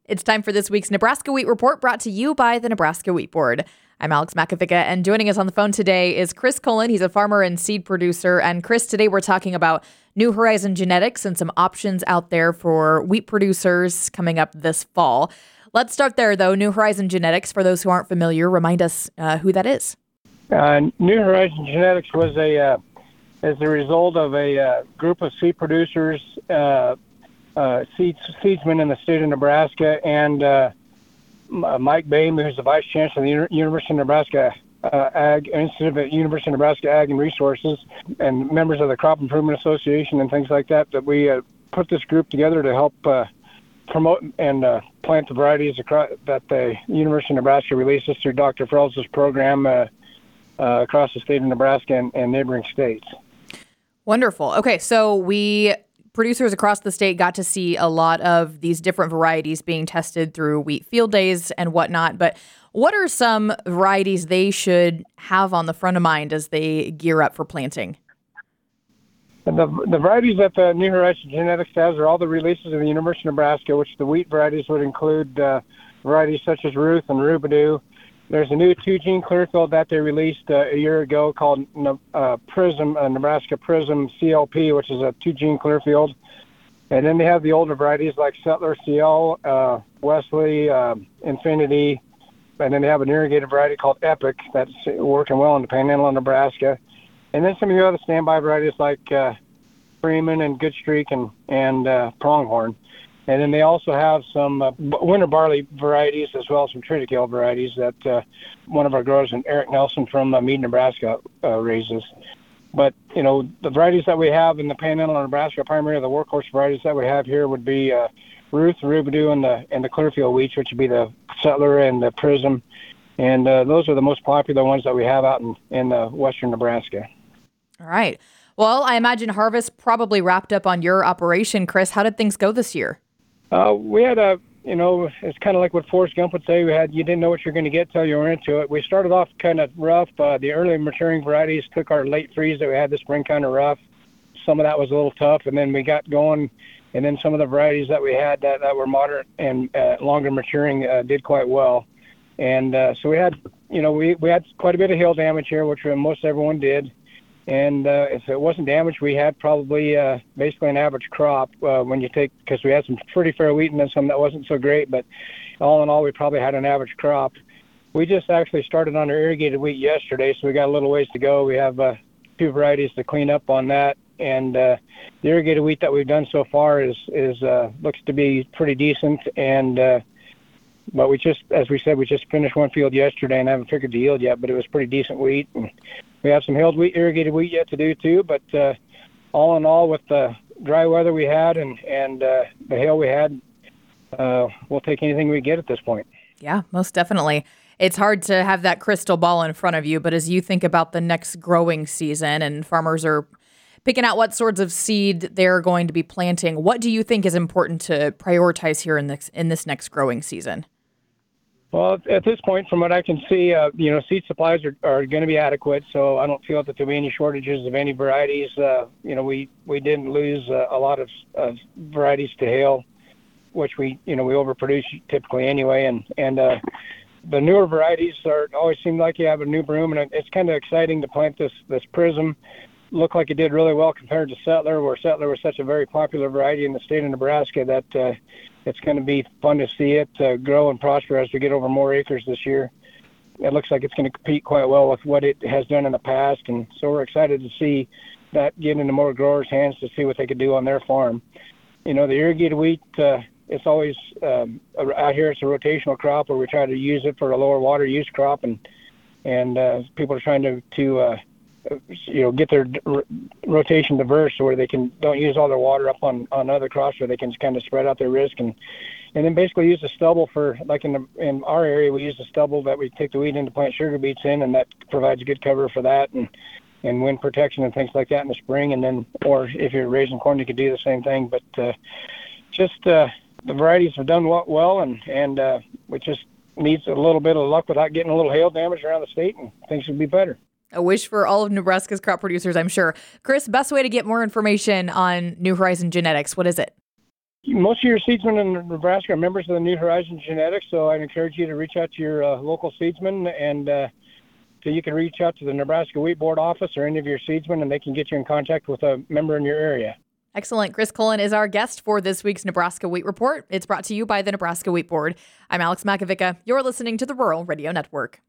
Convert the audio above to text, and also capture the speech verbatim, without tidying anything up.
It's time for this week's Nebraska Wheat Report, brought to you by the Nebraska Wheat Board. I'm Alex Makovica, and joining us on the phone today is Chris Cullen. He's a farmer and seed producer. And Chris, today we're talking about New Horizon genetics and some options out there for wheat producers coming up this fall. Let's start there, though. New Horizon genetics, for those who aren't familiar, remind us uh, who that is. Uh, New Horizon genetics was a uh, as a result of a uh, group of seed producers, uh, uh, seeds, seedsmen in the state of Nebraska, and uh, Mike Boehm, who's the vice chancellor of the University of Nebraska uh, Ag Institute at University of Nebraska Ag and Resources, and members of the Crop Improvement Association and things like that. That we uh, put this group together to help uh, promote and uh, plant the varieties across, that the University of Nebraska releases through Doctor Frells' program uh, uh, across the state of Nebraska and, and neighboring states. Wonderful. Okay, so we producers across the state got to see a lot of these different varieties being tested through wheat field days and whatnot. But what are some varieties they should have on the front of mind as they gear up for planting? The, the varieties that the New Horizon Genetics has are all the releases of the University of Nebraska, which the wheat varieties would include uh, varieties such as Ruth and Rubidoo. There's a new two-gene clearfield that they released uh, a year ago called uh, Prism, uh, Nebraska Prism C L P, which is a two-gene clearfield. And then they have the older varieties like Settler C L, uh, Wesley, uh, Infinity, and then they have an irrigated variety called Epic that's working well in the Panhandle of Nebraska. And then some of the other standby varieties like uh, Freeman and Good Streak and, and uh, Pronghorn. And then they also have some uh, winter barley varieties as well as some triticale varieties that uh, one of our growers, Eric Nelson from uh, Mead, Nebraska, uh, raises. But, you know, the varieties that we have in the Panhandle of Nebraska, primarily the workhorse varieties that we have here would be uh, Ruth, Rubidoo, and the and the Clearfield wheats, which would be the Settler and the Prism. And uh, those are the most popular ones that we have out in, in uh, western Nebraska. All right. Well, I imagine harvest probably wrapped up on your operation. Chris, how did things go this year? Uh, we had a, you know, it's kind of like what Forrest Gump would say. We had, you didn't know what you're going to get till you were into it. We started off kind of rough. Uh, the early maturing varieties took our late freeze that we had this spring kind of rough. Some of that was a little tough, and then we got going. And then some of the varieties that we had that, that were moderate and uh, longer maturing uh, did quite well. And uh, so we had, you know, we, we had quite a bit of hail damage here, which most everyone did. And uh, if it wasn't damaged, we had probably uh, basically an average crop uh, when you take, because we had some pretty fair wheat and then some that wasn't so great. But all in all, we probably had an average crop. We just actually started on our irrigated wheat yesterday, so we got a little ways to go. We have uh, two varieties to clean up on that. And uh, the irrigated wheat that we've done so far is, is uh, looks to be pretty decent. And uh, but we just, as we said, we just finished one field yesterday and I haven't figured the yield yet, but it was pretty decent wheat. And we have some hailed wheat, irrigated wheat yet to do too, but uh, all in all, with the dry weather we had and, and uh, the hail we had, uh, we'll take anything we get at this point. Yeah, most definitely. It's hard to have that crystal ball in front of you, but as you think about the next growing season and farmers are picking out what sorts of seed they're going to be planting, what do you think is important to prioritize here in this, in this next growing season? Well, at this point, from what I can see, uh, you know, seed supplies are, are going to be adequate, so I don't feel that there'll be any shortages of any varieties. Uh, you know, we, we didn't lose uh, a lot of uh, varieties to hail, which we, you know, we overproduce typically anyway. And, and uh, the newer varieties are always seem like you have a new broom, and it's kind of exciting to plant this, this Prism. Looked like it did really well compared to Settler, where Settler was such a very popular variety in the state of Nebraska that uh, it's going to be fun to see it uh, grow and prosper as we get over more acres this year. It looks like it's going to compete quite well with what it has done in the past, and so we're excited to see that get into more growers' hands to see what they could do on their farm. You know, the irrigated wheat, uh, it's always um, out here. It's a rotational crop where we try to use it for a lower water use crop, and and uh, people are trying to to uh, you know, get their r- rotation diverse so where they can don't use all their water up on, on other crops, where they can kind of spread out their risk and and then basically use the stubble for, like in the, in our area, we use the stubble that we take the wheat in to plant sugar beets in, and that provides good cover for that and and wind protection and things like that in the spring. And then, or if you're raising corn, you could do the same thing. But uh, just uh, the varieties have done well, and and uh, we just needs a little bit of luck without getting a little hail damage around the state, and things will be better. A wish for all of Nebraska's crop producers, I'm sure. Chris, best way to get more information on New Horizon Genetics, what is it? most of your seedsmen in Nebraska are members of the New Horizons Genetics, so I'd encourage you to reach out to your uh, local seedsman, and uh, so you can reach out to the Nebraska Wheat Board office or any of your seedsmen, and they can get you in contact with a member in your area. Excellent. Chris Cullen is our guest for this week's Nebraska Wheat Report. It's brought to you by the Nebraska Wheat Board. I'm Alex Makovica. You're listening to the Rural Radio Network.